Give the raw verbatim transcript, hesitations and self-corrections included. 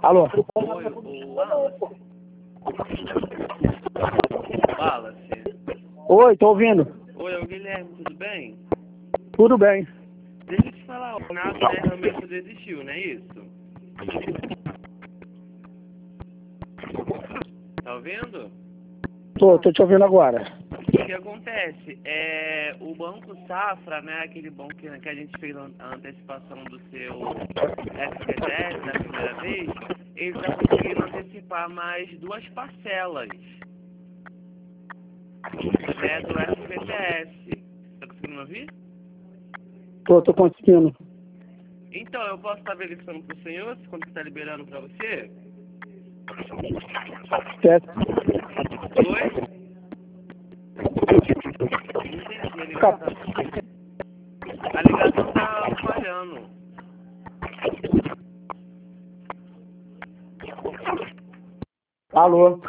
Alô? Oi, o Wallace. Wallace. Oi, tô ouvindo. Oi, é o Guilherme, tudo bem? Tudo bem. Deixa eu te falar, o Renato, né, realmente desistiu, não é isso? Tá ouvindo? Tô, tô te ouvindo agora. O que acontece? É, o Banco Safra, né, aquele banco que, que a gente fez a a antecipação do seu F G T S da primeira vez, ele está conseguindo antecipar mais duas parcelas, né, do F G T S. Tá conseguindo me ouvir? Tô, tô conseguindo. Então, eu posso estar verificando pro senhor se quando está liberando para você? Certo. Oi? Não entendi, a ligação tá, a ligação tá falhando. Alô?